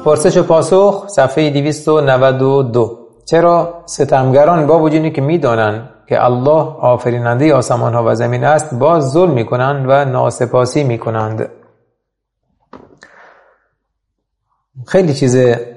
پرسش و پاسخ صفحه 292. چرا ستمگران با وجودی که میدانند که الله آفریننده آسمان ها و زمین است باز ظلم میکنند و ناسپاسی میکنند؟ خیلی چیز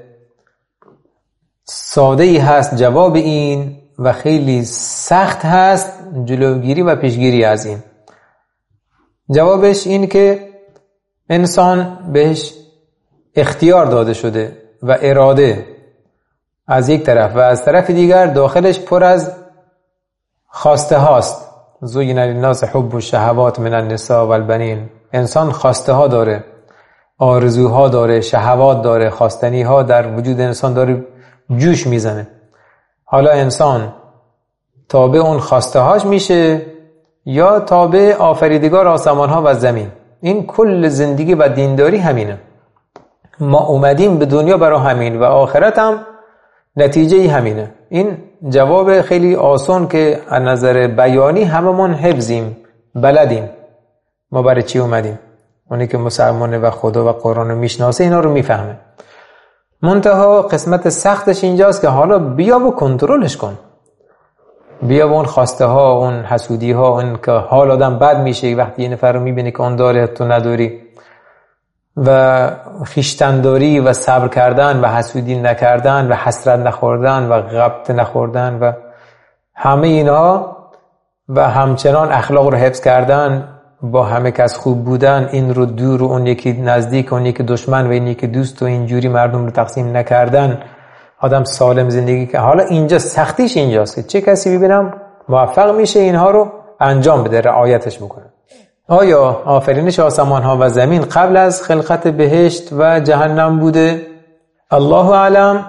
ساده ای هست جواب این و خیلی سخت هست جلوگیری و پیشگیری از این. جوابش این که انسان بهش اختیار داده شده و اراده از یک طرف و از طرف دیگر داخلش پر از خواسته هاست. زین للناس حب الشهوات من النساء والبنین. انسان خواسته ها داره، آرزوها داره، شهوات داره، خواستنی ها در وجود انسان داره جوش میزنه. حالا انسان تابع اون خواسته هاش میشه یا تابع آفریدگار آسمان ها و زمین؟ این کل زندگی و دینداری همینه. ما اومدیم به دنیا برای همین و آخرت هم نتیجه همینه. این جواب خیلی آسان که از نظر بیانی هممون حفظیم، بلدیم ما برای چی اومدیم. اونی که مسلمانه و خدا و قرآن رو میشناسه اینا رو میفهمه. منتها قسمت سختش اینجاست که حالا بیا و کنترلش کن، بیا با اون خواسته ها، اون حسودی ها، اون که حال آدم بد میشه وقتی یه نفر رو میبینی که اون داره تو نداری، و خیشتنداری و صبر کردن و حسودی نکردن و حسرت نخوردن و غبط نخوردن و همه اینها و همچنان اخلاق رو حفظ کردن، با همه کس خوب بودن، این رو دور و اون یکی نزدیک، اون یکی دشمن و این یکی دوست و اینجوری مردم رو تقسیم نکردن، آدم سالم زندگی که. حالا اینجا سختیش اینجاست که چه کسی ببینم موفق میشه اینها رو انجام بده، رعایتش بکنه. آیا آفرینش آسمان ها و زمین قبل از خلقت بهشت و جهنم بوده؟ الله اعلم.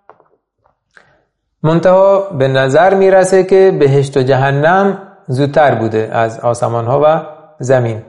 منتها به نظر میرسه که بهشت و جهنم زودتر بوده از آسمان ها و زمین.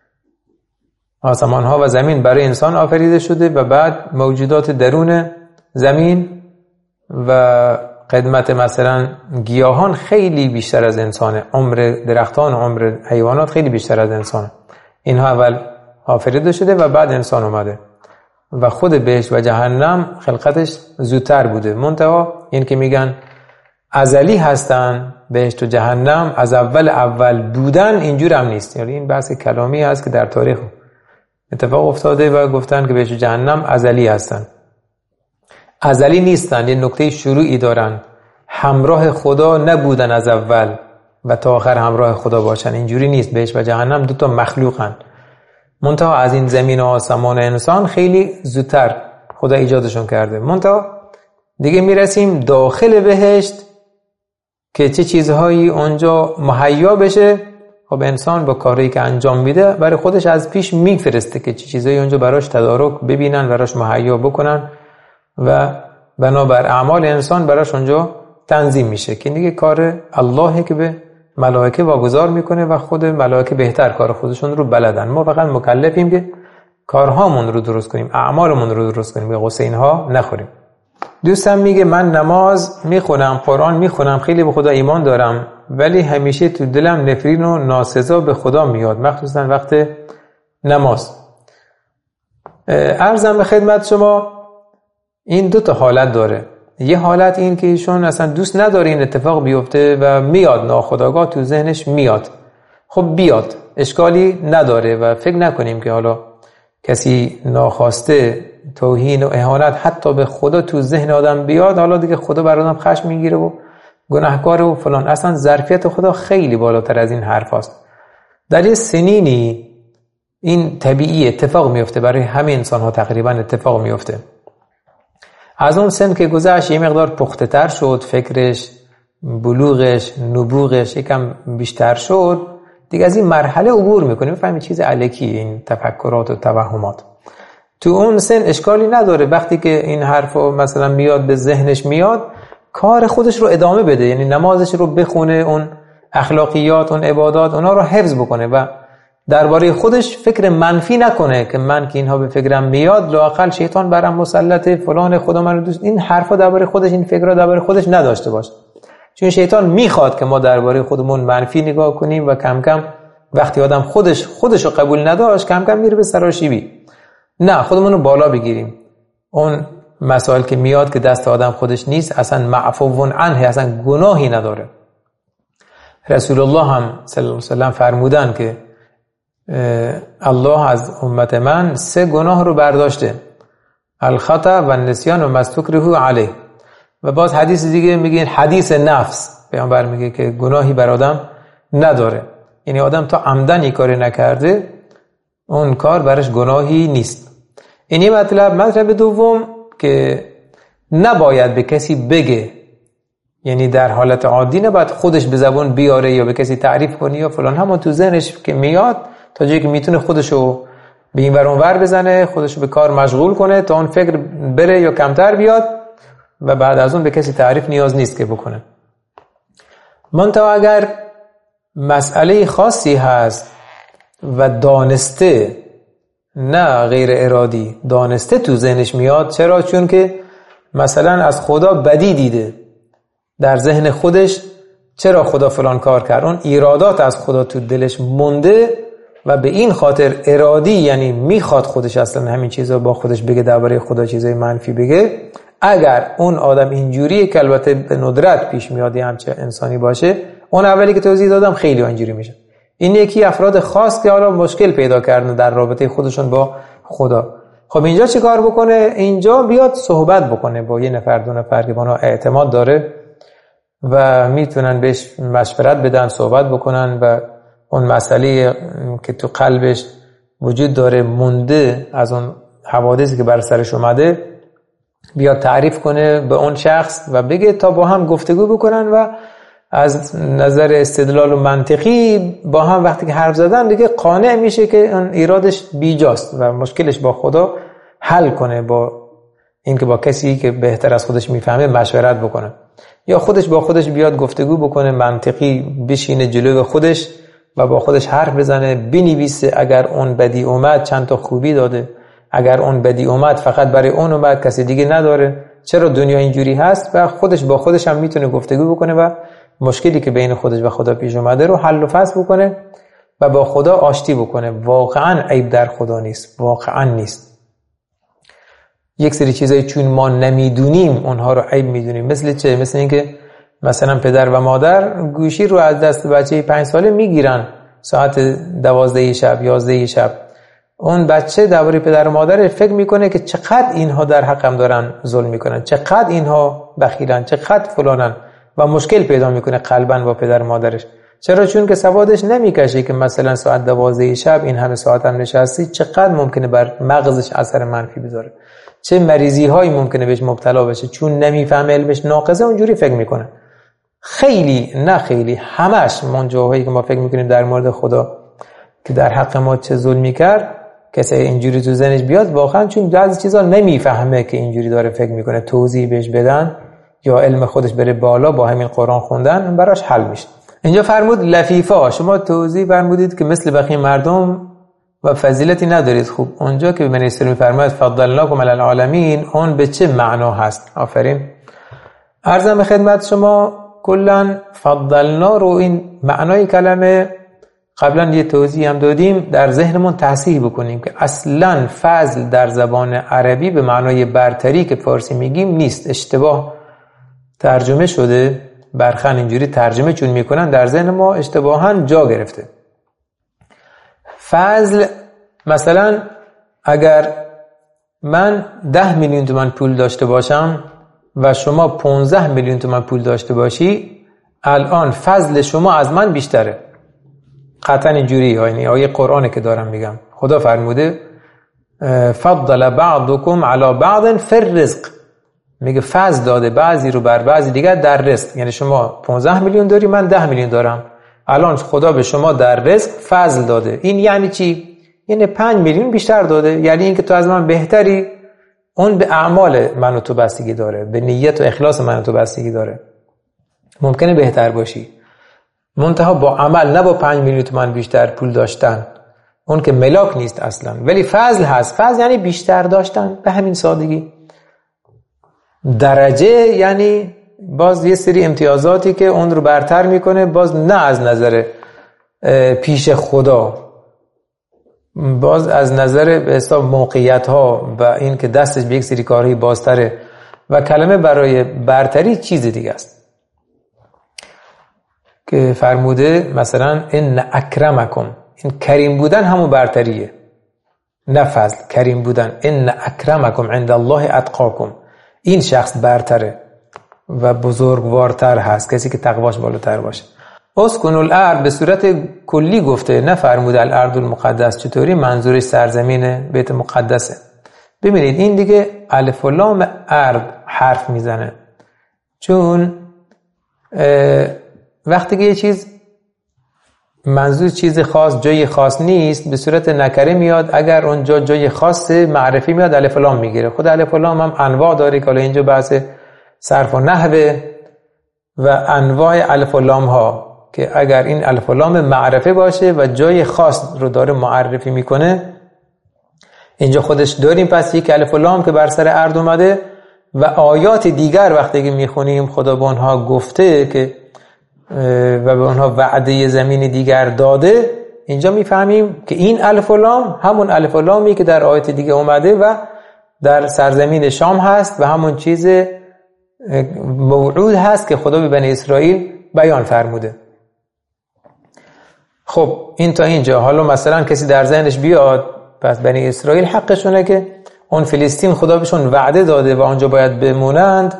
آسمان ها و زمین برای انسان آفریده شده و بعد موجودات درون زمین و قدمت مثلا گیاهان خیلی بیشتر از انسانه، عمر درختان و عمر حیوانات خیلی بیشتر از انسانه. اینها اول آفریده شده و بعد انسان اومده و خود بهشت و جهنم خلقتش زودتر بوده. منتها این که میگن ازلی هستن بهشت و جهنم، از اول بودن، اینجور هم نیست. یعنی این بحث کلامی هست که در تاریخ اتفاق افتاده و گفتن که بهشت و جهنم ازلی هستن. ازلی نیستن، یه نکته شروعی دارن، همراه خدا نبودن از اول و تا آخر همراه خدا باشن. اینجوری نیست. بهشت و جهنم دو تا مخلوقن، منتها از این زمین و آسمان انسان خیلی زودتر خدا ایجادشون کرده. منتها دیگه میرسیم داخل بهشت که چه چیزهایی اونجا مهیا بشه. خب انسان با کاری که انجام میده برای خودش از پیش میفرسته که چه چیزهایی اونجا براش تدارک ببینن، براش مهیا بکنن و بنابر اعمال انسان براش اونجا تنظیم میشه که دیگه کار اللهه که به ملائکه واگذار میکنه و خود ملائکه بهتر کار خودشون رو بلدن. ما فقط مکلفیم که کارهامون رو درست کنیم، اعمالمون رو درست کنیم، به غصه اینها نخوریم. دوستم میگه من نماز میخونم، قرآن میخونم، خیلی به خدا ایمان دارم، ولی همیشه تو دلم نفرین و ناسزا به خدا میاد، مخصوصا وقت نماز. عرضم به خدمت شما این دو تا حالت داره. یه حالت این که ایشون اصلا دوست نداره این اتفاق بیفته و میاد ناخودآگاه تو ذهنش میاد. خب بیاد، اشکالی نداره و فکر نکنیم که حالا کسی ناخواسته توهین و اهانت حتی به خدا تو ذهن آدم بیاد، حالا دیگه خدا بر آدم خشم میگیره و گناهکار و فلان. اصلا ظرفیت خدا خیلی بالاتر از این حرف هست. در یه سنینی این طبیعی اتفاق میفته، برای همه انسان ها تقریبا اتفاق میفته. از اون سن که گذشت یه مقدار پخته تر شد، فکرش، بلوغش، نبوغش یکم بیشتر شد، دیگه از این مرحله عبور میکنه، میفهمی چیز الکی این تفکرات و توهمات. تو اون سن اشکالی نداره وقتی که این حرفا مثلا میاد به ذهنش میاد، کار خودش رو ادامه بده، یعنی نمازش رو بخونه، اون اخلاقیات، اون عبادات، اونا رو حفظ بکنه و درباره خودش فکر منفی نکنه که من که اینها به فکرم میاد لااقل شیطان برام مسلطه، فلان، خدا منو دوست. این حرفا درباره خودش، این فکرها درباره خودش نداشته باشه، چون شیطان میخواد که ما درباره خودمون منفی نگاه کنیم و کم کم وقتی آدم خودش رو قبول نداشت کم کم میره به سراشیبی. نه، خودمون رو بالا بگیریم، اون مسائل که میاد که دست آدم خودش نیست اصلا معفو عنه، اصلا گناهی نداره. رسول الله هم صلی الله علیه و سلم فرمودن که الله از امت من 3 گناه رو برداشته: الخطا و النسیان و ما استکرهوا علیه. و باز حدیث دیگه میگه حدیث نفس، پیامبر میگه که گناهی بر آدم نداره، یعنی آدم تا عمدن کاری نکرده اون کار برش گناهی نیست. اینی مطلب دوم که نباید به کسی بگه، یعنی در حالت عادی نباید خودش به زبان بیاره یا به کسی تعریف کنه یا فلان، همون تو ذهنش که میاد تا جایی که میتونه خودشو به این ور اون ور بزنه، خودشو به کار مشغول کنه تا اون فکر بره یا کمتر بیاد و بعد از اون به کسی تعریف نیاز نیست که بکنه. منتها اگر مسئله خاصی هست و دانسته، نه غیر ارادی، دانسته تو ذهنش میاد، چرا؟ چون که مثلا از خدا بدی دیده، در ذهن خودش چرا خدا فلان کار کرد، اون ایرادات از خدا تو دلش مونده و به این خاطر ارادی، یعنی میخواد خودش اصلا همین چیزا با خودش بگه، درباره خدا چیزای منفی بگه. اگر اون آدم اینجوریه که البته به ندرت پیش میاد همچه انسانی باشه، اون اولی که توضیح دادم خیلی اینجوری میشه. این یکی افراد خاص که حالا مشکل پیدا کردن در رابطه خودشون با خدا. خب اینجا چه کار بکنه؟ اینجا بیاد صحبت بکنه با یه نفر 2 نفر که با اعتماد داره و میتونن بهش مشورت بدن، صحبت بکنن و اون مسئله که تو قلبش وجود داره مونده از اون حوادثی که بر سرش اومده بیاد تعریف کنه به اون شخص و بگه تا با هم گفتگو بکنن و از نظر استدلال و منطقی با هم وقتی که حرف زدن دیگه قانع میشه که اون ایرادش بیجاست و مشکلش با خدا حل کنه، با اینکه با کسی که بهتر از خودش میفهمه مشورت بکنه یا خودش با خودش بیاد گفتگو بکنه، منطقی بشینه جلو خودش و با خودش حرف بزنه، بنویسه اگر اون بدی اومد چند تا خوبی داده، اگر اون بدی اومد فقط برای اون اومد کسی دیگه نداره، چرا دنیا اینجوری هست، و خودش با خودش هم میتونه گفتگو بکنه و مشکلی که بین خودش و خدا پیش اومده رو حل و فصل بکنه و با خدا آشتی بکنه. واقعا عیب در خدا نیست، واقعا نیست. یک سری چیزایی چون ما نمیدونیم اونها رو عیب میدونیم. مثل چه؟ مثل اینکه مثلا پدر و مادر گوشی رو از دست بچه 5 ساله میگیرن ساعت 12 شب 11 شب، اون بچه درباره پدر و مادر فکر میکنه که چقدر اینها در حقم دارن ظلم میکنن، چقدر اینها بخیلن، چقدر فلانن و مشکل پیدا میکنه قلباً با پدر و مادرش. چرا؟ چون که سوادش نمیکشه که مثلا ساعت 12 شب این همه ساعت هم نشستی چقدر ممکنه بر مغزش اثر منفی بذاره، چه مریضی هایی ممکنه بهش مبتلا بشه، چون نمیفهمه، علمش ناقصه، اونجوری فکر میکنه. خیلی نه خیلی همش من جاهایی که ما فکر میکنیم در مورد خدا که در حق ما چه ظلمی کرد، کسی اینجوری تو ذهنش بیاد واقعا چون بعضی چیزا نمیفهمه که اینجوری داره فکر میکنه، توضیح بهش بدن یا علم خودش بره بالا با همین قرآن خوندن براش حل میشه. اینجا فرمود لفیفا، شما توضیح فرمودید که مثل بقیه مردم و فضیلتی ندارید. خوب اونجا که بنی اسرائیل میفرماید فضلناکم علی العالمین، اون به چه معنا هست؟ آفرین. عرضم به خدمت شما کلا فضلنا رو این معنای کلمه قبلا یه توضیح هم دادیم، در ذهنمون تصحیح بکنیم که اصلا فضل در زبان عربی به معنای برتری که فارسی میگیم نیست، اشتباه ترجمه شده. برخن اینجوری ترجمه چون میکنن در ذهن ما اشتباهاً جا گرفته. فضل مثلا اگر من 10 میلیون تومان پول داشته باشم و شما 15 میلیون تومان پول داشته باشی، الان فضل شما از من بیشتره. قطعا اینجوری، یعنی آیه قرآنه که دارم میگم. خدا فرموده فضل بعضکم علی بعض فی الرزق، میگه فضل داده بعضی رو بر بعضی دیگر در رزق. یعنی شما 15 میلیون داری، من 10 میلیون دارم، الان خدا به شما در رزق فضل داده. این یعنی چی؟ یعنی 5 میلیون بیشتر داده، یعنی اینکه تو از من بهتری. اون به اعمال من و تو بستگی داره، به نیت و اخلاص من و تو بستگی داره. ممکنه بهتر باشی، منتها با عمل، نه با 5 میلیون تومان بیشتر پول داشتن. اون که ملاک نیست اصلا، ولی فضل هست. فضل یعنی بیشتر داشتن، به همین سادگی. درجه یعنی باز یه سری امتیازاتی که اون رو برتر میکنه، باز نه از نظر پیش خدا، باز از نظر به حساب موقعیت ها و این که دستش به یک سری کارهایی بازتره و کلمه برای برتری چیز دیگه است که فرموده مثلا ان اکرمکم، این کریم بودن همون برتریه، نه فضل. کریم بودن، ان اکرمکم عند الله اتقاکم، این شخص برتره و بزرگوارتر هست، کسی که تقواش بالاتر باشه. اسکن الارض به صورت کلی گفته، نه فرموده الارض المقدس. چطوری؟ منظورش سرزمین بیت مقدسه. ببینید این دیگه الف و لام ارض حرف میزنه، چون وقتی که یه چیز منظور چیز خاص جای خاص نیست به صورت نکره میاد، اگر اونجا جای خاص معرفی میاد الف و لام میگیره. خود الف و لام هم انواع داره که حالا اینجا بحث صرف و نحوه و انواع الف و لام ها، که اگر این الف و لام معرفه باشه و جای خاص رو داره معرفی میکنه، اینجا خودش داریم. پس یک الف و لام که بر سر ارض اومده و آیات دیگر وقتی که میخونیم خدا به اونها گفته که و به اونها وعده زمین دیگر داده، اینجا میفهمیم که این الف و لام همون الف و لامی که در آیات دیگه اومده و در سرزمین شام هست و همون چیز موعود هست که خدا به بنی اسرائیل بیان فرموده. خب این تا اینجا. حالا مثلا کسی در ذهنش بیاد پس بنی اسرائیل حقشونه که اون فلسطین خدا بهشون وعده داده و اونجا باید بمونند،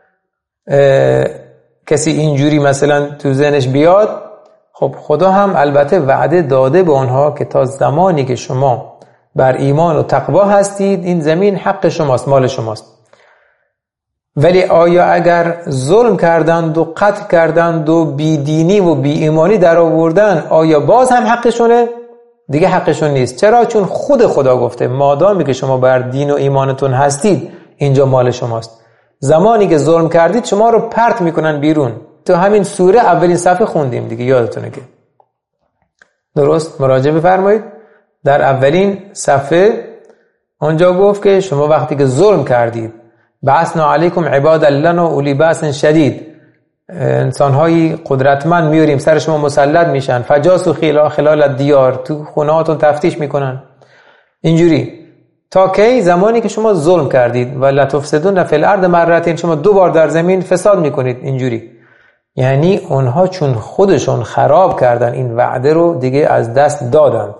کسی اینجوری مثلا تو ذهنش بیاد، خب خدا هم البته وعده داده به اونها که تا زمانی که شما بر ایمان و تقوا هستید این زمین حق شماست، مال شماست. ولی آیا اگر ظلم کردند و قتل کردند و بیدینی و بی ایمانی در آوردن، آیا باز هم حقشونه؟ دیگه حقشون نیست. چرا؟ چون خود خدا گفته مادامی که شما بر دین و ایمانتون هستید اینجا مال شماست. زمانی که ظلم کردید شما رو پرت میکنن بیرون. تو همین سوره اولین صفحه خوندیم دیگه، یادتونه که درست مراجعه بفرمایید. در اولین صفحه اونجا گفت که شما وقتی که ظلم کردید، بعثنا علیکم عبادا لنا اولی باس شدید، انسان‌های قدرتمند میاریم سر شما مسلط میشن، فجاسوا خلال الدیار، تو خونه‌هاتون تفتیش میکنن. اینجوری تا کی؟ زمانی که شما ظلم کردید. و لا تفسدون فی الارض مرتين، شما دو بار در زمین فساد میکنید. اینجوری یعنی اونها چون خودشون خراب کردن این وعده رو دیگه از دست دادن.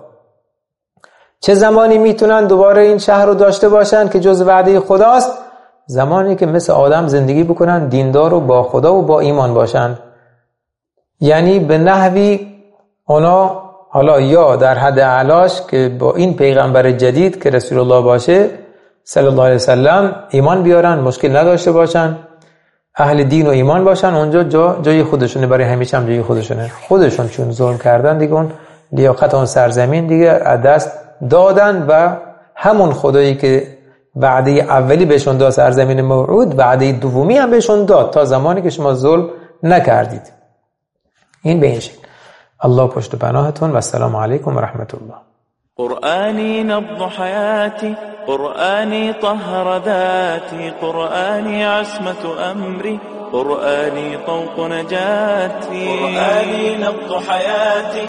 چه زمانی میتونن دوباره این شهر رو داشته باشن که جز وعده خداست؟ زمانی که مثل آدم زندگی بکنن، دیندار و با خدا و با ایمان باشن. یعنی به نحوی اونا حالا یا در حد اعلاش که با این پیغمبر جدید که رسول الله باشه صلی الله علیه وسلم ایمان بیارن، مشکل نداشته باشن، اهل دین و ایمان باشن، اونجا جای خودشونه، برای همیشه هم جای خودشونه. خودشون چون ظلم کردن دیگه اون لیاقت اون سرزمین دیگه از دست دادن و همون خدایی که وعده اولی بهشون داد سرزمین موعود، وعده دومی هم بهشون داد تا زمانی که شما ظلم نکردید. این به این شکل. الله پشت پناهتون و السلام علیکم و رحمت الله. قرآني نبض حياتي، قرآني طهر ذاتي، قرآني عصمة أمري، قرآني طوق نجاتي، قرآني نبض حياتي.